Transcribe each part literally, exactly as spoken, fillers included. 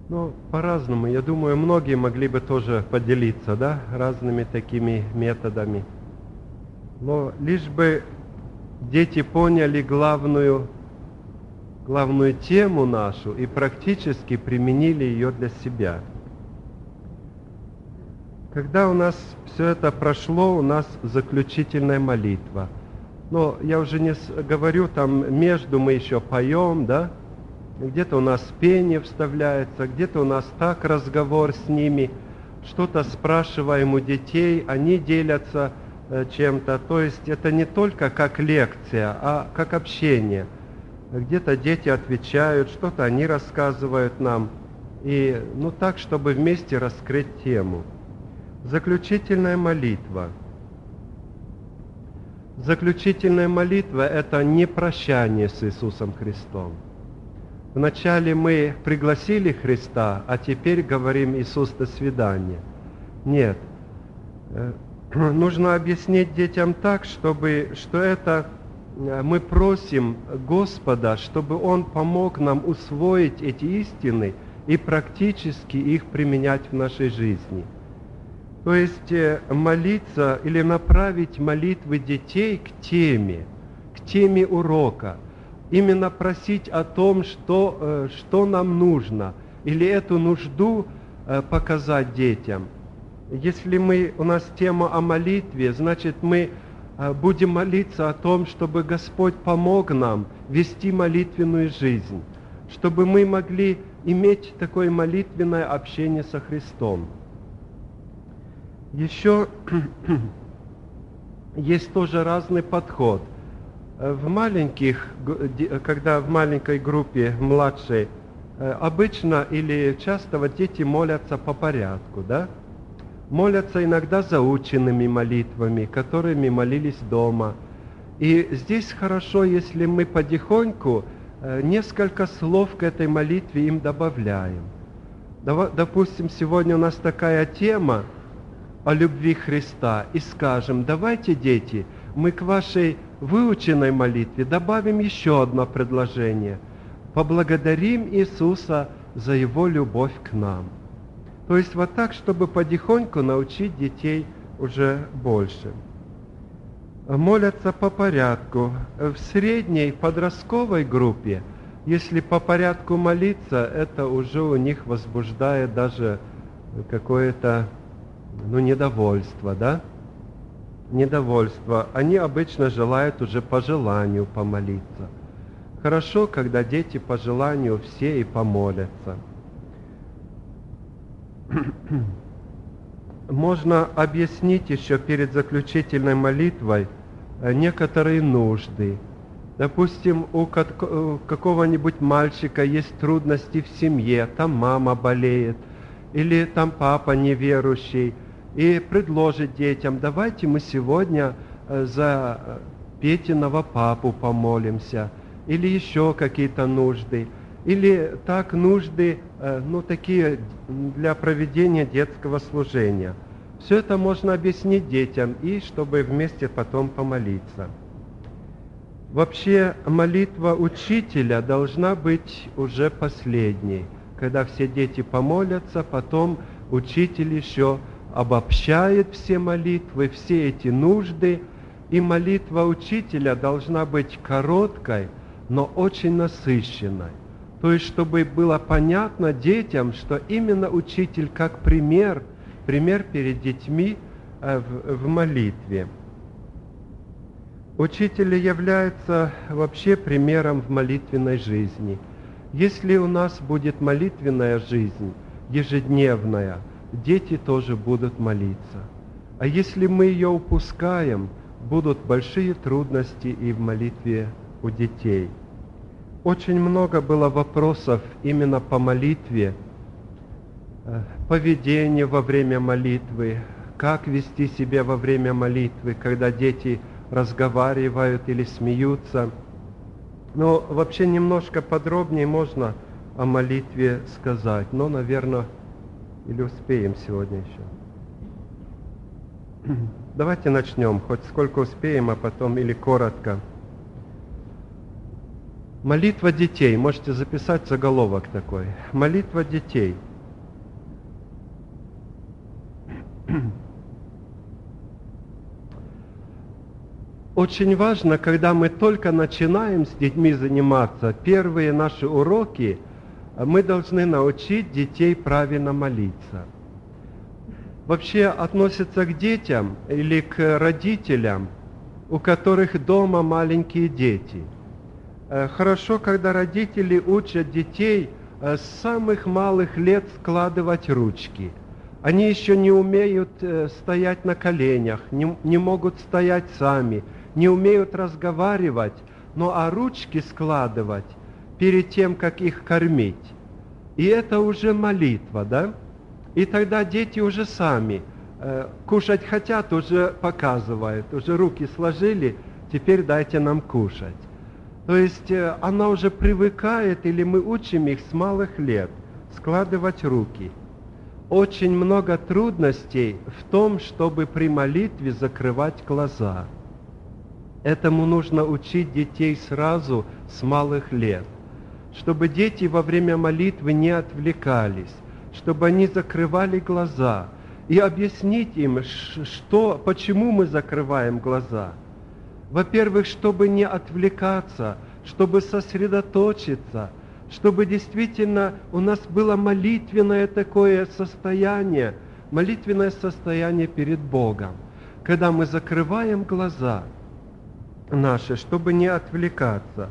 Ну, по-разному. Я думаю, многие могли бы тоже поделиться, да, разными такими методами. Но лишь бы дети поняли главную, главную тему нашу и практически применили ее для себя. Когда у нас все это прошло, у нас заключительная молитва. Но я уже не говорю, там между мы еще поем, да, где-то у нас пение вставляется, где-то у нас так разговор с ними, что-то спрашиваем у детей, они делятся э, чем-то. То есть это не только как лекция, а как общение. Где-то дети отвечают, что-то они рассказывают нам. И ну так, чтобы вместе раскрыть тему. Заключительная молитва. Заключительная молитва – это не прощание с Иисусом Христом. Вначале мы пригласили Христа, а теперь говорим: Иисус, до свидания. Нет. Нужно объяснить детям так, чтобы, что это мы просим Господа, чтобы Он помог нам усвоить эти истины и практически их применять в нашей жизни. То есть молиться или направить молитвы детей к теме, к теме урока. Именно просить о том, что, что нам нужно, или эту нужду показать детям. Если мы, у нас тема о молитве, значит, мы будем молиться о том, чтобы Господь помог нам вести молитвенную жизнь, чтобы мы могли иметь такое молитвенное общение со Христом. Еще есть тоже разный подход. В маленьких, когда в маленькой группе младшей, обычно или часто вот дети молятся по порядку, да? Молятся иногда заученными молитвами, которыми молились дома. И здесь хорошо, если мы потихоньку несколько слов к этой молитве им добавляем. Допустим, сегодня у нас такая тема о любви Христа, и скажем: давайте, дети, мы к вашей выученной молитве добавим еще одно предложение. Поблагодарим Иисуса за Его любовь к нам. То есть вот так, чтобы потихоньку научить детей уже больше. Молятся по порядку. В средней подростковой группе, если по порядку молиться, это уже у них возбуждает даже какое-то, ну, недовольство, да? Недовольство. Они обычно желают уже по желанию помолиться. Хорошо, когда дети по желанию все и помолятся. Можно объяснить еще перед заключительной молитвой некоторые нужды. Допустим, у какого-нибудь мальчика есть трудности в семье, там мама болеет, или там папа неверующий, и предложит детям: давайте мы сегодня за Петиного папу помолимся, или еще какие-то нужды, или так нужды, ну, такие для проведения детского служения. Все это можно объяснить детям, и чтобы вместе потом помолиться. Вообще, молитва учителя должна быть уже последней. Когда все дети помолятся, потом учитель еще обобщает все молитвы, все эти нужды, и молитва учителя должна быть короткой, но очень насыщенной. То есть, чтобы было понятно детям, что именно учитель как пример, пример перед детьми в, в молитве. Учитель является вообще примером в молитвенной жизни. Если у нас будет молитвенная жизнь, ежедневная, дети тоже будут молиться. А если мы ее упускаем, будут большие трудности и в молитве у детей. Очень много было вопросов именно по молитве, поведение во время молитвы, как вести себя во время молитвы, когда дети разговаривают или смеются. Но вообще немножко подробнее можно о молитве сказать, но, наверное, или успеем сегодня еще. Давайте начнем, хоть сколько успеем, а потом или коротко. Молитва детей. Можете записать заголовок такой. Молитва детей. Очень важно, когда мы только начинаем с детьми заниматься, первые наши уроки, мы должны научить детей правильно молиться. Вообще относятся к детям или к родителям, у которых дома маленькие дети. Хорошо, когда родители учат детей с самых малых лет складывать ручки. Они еще не умеют стоять на коленях, не, не могут стоять сами, не умеют разговаривать, но а ручки складывать перед тем, как их кормить. И это уже молитва, да? И тогда дети уже сами э, кушать хотят, уже показывают, уже руки сложили, теперь дайте нам кушать. То есть э, она уже привыкает, или мы учим их с малых лет складывать руки. Очень много трудностей в том, чтобы при молитве закрывать глаза. Этому нужно учить детей сразу с малых лет, чтобы дети во время молитвы не отвлекались, чтобы они закрывали глаза, и объяснить им, что, почему мы закрываем глаза. Во-первых, чтобы не отвлекаться, чтобы сосредоточиться, чтобы действительно у нас было молитвенное такое состояние, молитвенное состояние перед Богом, когда мы закрываем глаза наши, чтобы не отвлекаться.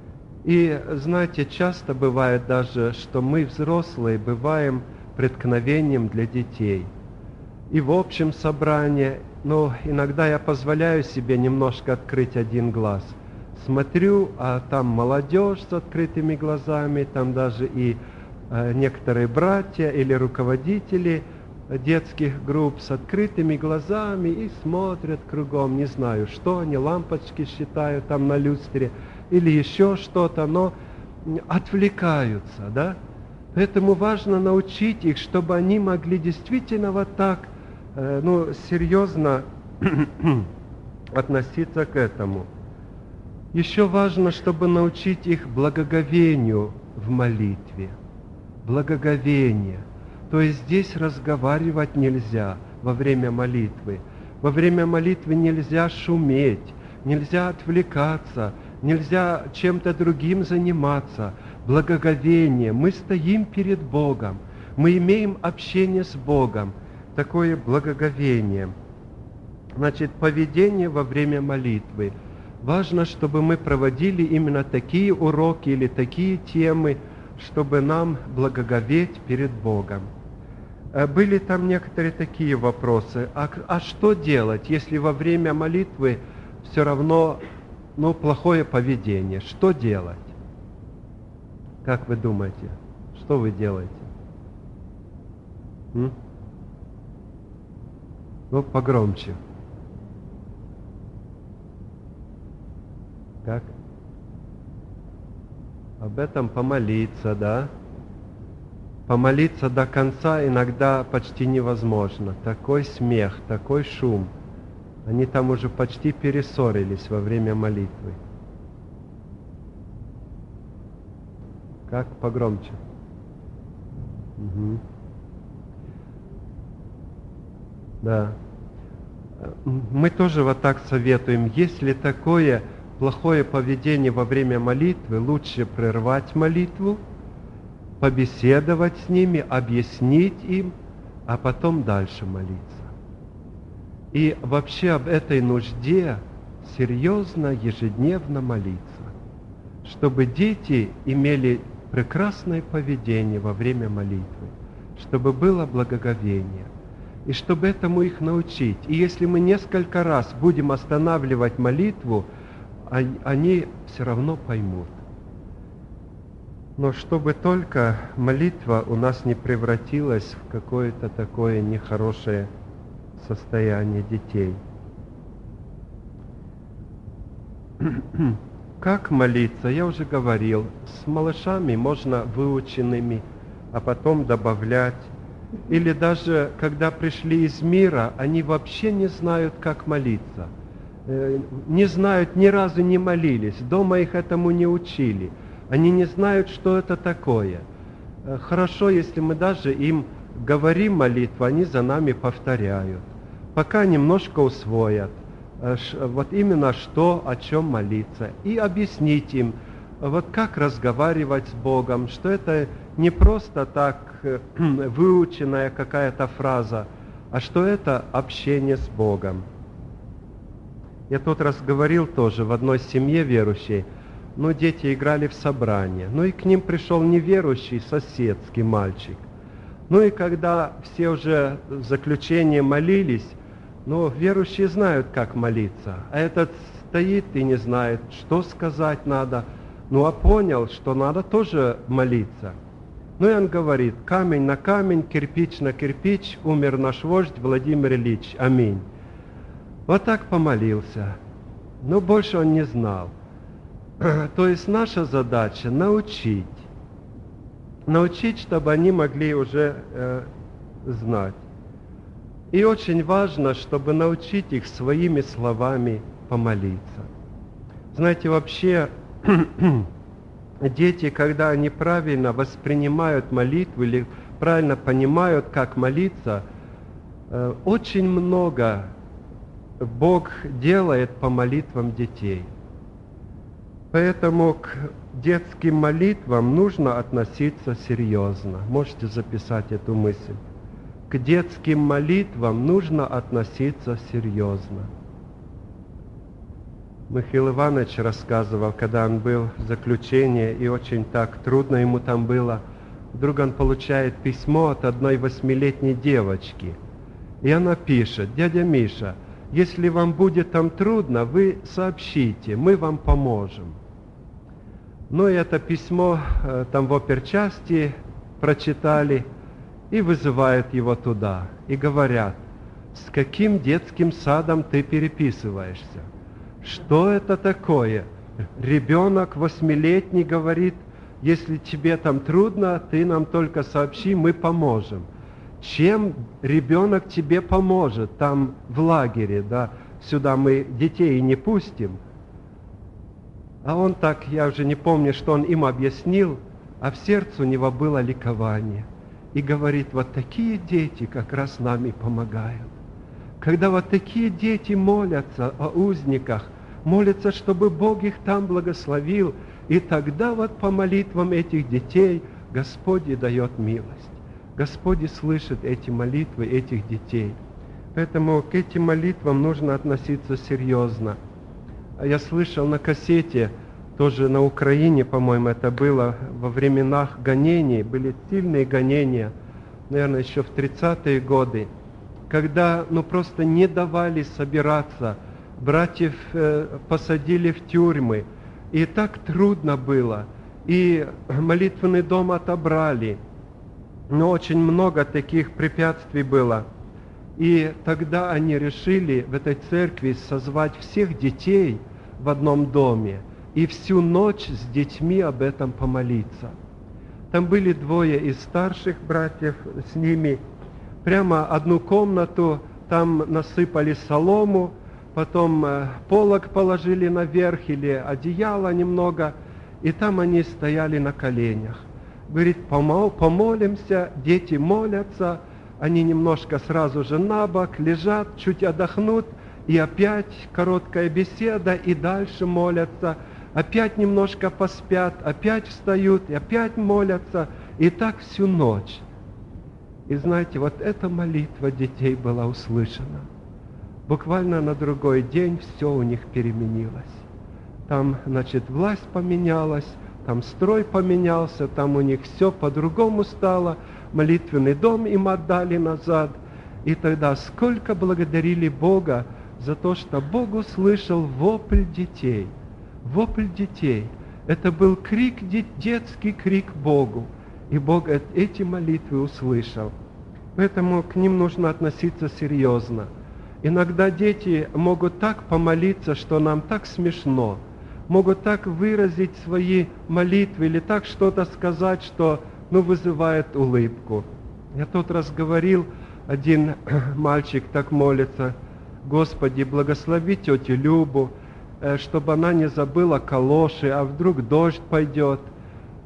И, знаете, часто бывает даже, что мы, взрослые, бываем преткновением для детей. И в общем собрании, но иногда я позволяю себе немножко открыть один глаз. Смотрю, а там молодежь с открытыми глазами, там даже и э, некоторые братья или руководители детских групп с открытыми глазами и смотрят кругом, не знаю, что они, лампочки считают там на люстре или еще что-то, но отвлекаются, да? Поэтому важно научить их, чтобы они могли действительно вот так, э, ну, серьезно относиться к этому. Еще важно, чтобы научить их благоговению в молитве. Благоговение. То есть здесь разговаривать нельзя во время молитвы. Во время молитвы нельзя шуметь, нельзя отвлекаться, нельзя чем-то другим заниматься. Благоговение. Мы стоим перед Богом, мы имеем общение с Богом. Такое благоговение. Значит, поведение во время молитвы. Важно, чтобы мы проводили именно такие уроки или такие темы, чтобы нам благоговеть перед Богом. Были там некоторые такие вопросы. А, а что делать, если во время молитвы все равно, ну, плохое поведение? Что делать? Как вы думаете? Что вы делаете? М? Ну, погромче. Как? Об этом помолиться, да? Помолиться до конца иногда почти невозможно. Такой смех, такой шум. Они там уже почти перессорились во время молитвы. Как? Погромче. Угу. Да. Мы тоже вот так советуем. Если такое плохое поведение во время молитвы, лучше прервать молитву, побеседовать с ними, объяснить им, а потом дальше молиться. И вообще об этой нужде серьезно, ежедневно молиться, чтобы дети имели прекрасное поведение во время молитвы, чтобы было благоговение, и чтобы этому их научить. И если мы несколько раз будем останавливать молитву, они все равно поймут. Но чтобы только молитва у нас не превратилась в какое-то такое нехорошее состояние детей. Как молиться? Я уже говорил, с малышами можно выученными, а потом добавлять. Или даже, когда пришли из мира, они вообще не знают, как молиться. Не знают, ни разу не молились, дома их этому не учили. Они не знают, что это такое. Хорошо, если мы даже им говорим молитву, они за нами повторяют, пока немножко усвоят, вот именно что, о чем молиться, и объяснить им, вот как разговаривать с Богом, что это не просто так выученная какая-то фраза, а что это общение с Богом. Я тот раз говорил тоже в одной семье верующей, ну, дети играли в собрание, ну и к ним пришел неверующий соседский мальчик. Ну и когда все уже в заключение молились, ну, верующие знают, как молиться, а этот стоит и не знает, что сказать надо, ну, а понял, что надо тоже молиться. Ну и он говорит: камень на камень, кирпич на кирпич, умер наш вождь Владимир Ильич, аминь. Вот так помолился, но больше он не знал. То есть наша задача научить, научить, чтобы они могли уже э, знать. И очень важно, чтобы научить их своими словами помолиться. Знаете, вообще дети, когда они правильно воспринимают молитву или правильно понимают, как молиться, э, очень много Бог делает по молитвам детей. Поэтому к детским молитвам нужно относиться серьезно. Можете записать эту мысль. К детским молитвам нужно относиться серьезно. Михаил Иванович рассказывал, когда он был в заключении, и очень так трудно ему там было, вдруг он получает письмо от одной восьмилетней девочки. И она пишет: дядя Миша, если вам будет там трудно, вы сообщите, мы вам поможем. Ну и это письмо там в оперчасти прочитали и вызывают его туда. И говорят: с каким детским садом ты переписываешься? Что это такое? Ребенок восьмилетний говорит: если тебе там трудно, ты нам только сообщи, мы поможем. Чем ребенок тебе поможет там в лагере, да? Сюда мы детей не пустим. А он так, я уже не помню, что он им объяснил, а в сердце у него было ликование. И говорит: вот такие дети как раз нам и помогают. Когда вот такие дети молятся о узниках, молятся, чтобы Бог их там благословил, и тогда вот по молитвам этих детей Господь и дает милость. Господь и слышит эти молитвы этих детей. Поэтому к этим молитвам нужно относиться серьезно. Я слышал на кассете, тоже на Украине, по-моему, это было во временах гонений, были сильные гонения, наверное, еще в тридцатые годы, когда ну просто не давали собираться, братьев э, посадили в тюрьмы, и так трудно было, и молитвенный дом отобрали, но очень много таких препятствий было. И тогда они решили в этой церкви созвать всех детей в одном доме и всю ночь с детьми об этом помолиться. Там были двое из старших братьев с ними. Прямо одну комнату, там насыпали солому, потом полог положили наверх или одеяло немного, и там они стояли на коленях. Говорит, помолимся, дети молятся, они немножко сразу же на бок лежат, чуть отдохнут, и опять короткая беседа, и дальше молятся, опять немножко поспят, опять встают, и опять молятся, и так всю ночь. И знаете, вот эта молитва детей была услышана. Буквально на другой день все у них переменилось. Там, значит, власть поменялась, там строй поменялся, там у них все по-другому стало, молитвенный дом им отдали назад. И тогда сколько благодарили Бога за то, что Бог услышал вопль детей. Вопль детей. Это был крик, детский крик Богу. И Бог эти молитвы услышал. Поэтому к ним нужно относиться серьезно. Иногда дети могут так помолиться, что нам так смешно. Могут так выразить свои молитвы или так что-то сказать, что ну, вызывает улыбку. Я тот раз говорил, один мальчик так молится: Господи, благослови тетю Любу, чтобы она не забыла калоши, а вдруг дождь пойдет.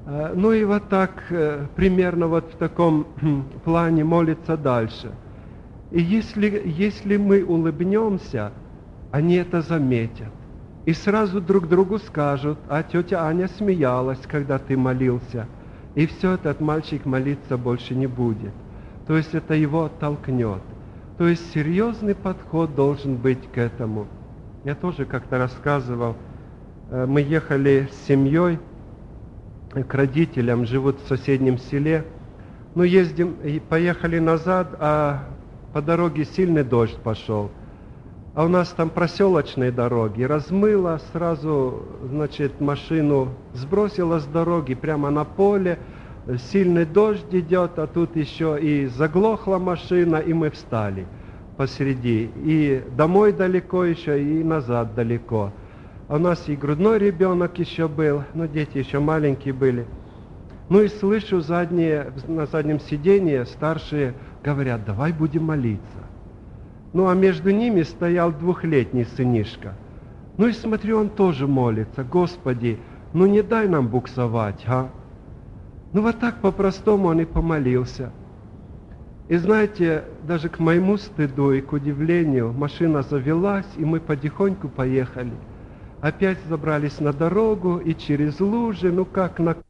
Э, Ну и вот так, э, примерно вот в таком плане молится дальше. И если, если мы улыбнемся, они это заметят. И сразу друг другу скажут: а тетя Аня смеялась, когда ты молился. И все, этот мальчик молиться больше не будет. То есть это его оттолкнет. То есть серьезный подход должен быть к этому. Я тоже как-то рассказывал, э, мы ехали с семьей к родителям, живут в соседнем селе. Ну, ездим, и поехали назад, а по дороге сильный дождь пошел. А у нас там проселочные дороги. Размыло сразу, значит, машину сбросило с дороги прямо на поле. Сильный дождь идет, а тут еще и заглохла машина, и мы встали посреди. И домой далеко еще, и назад далеко. А у нас и грудной ребенок еще был, но дети еще маленькие были. Ну и слышу, задние, на заднем сиденье старшие говорят: давай будем молиться. Ну а между ними стоял двухлетний сынишка. Ну и смотрю, он тоже молится: Господи, ну не дай нам буксовать, а? Ну вот так по-простому он и помолился. И знаете, даже к моему стыду и к удивлению, машина завелась, и мы потихоньку поехали. Опять забрались на дорогу, и через лужи, ну как на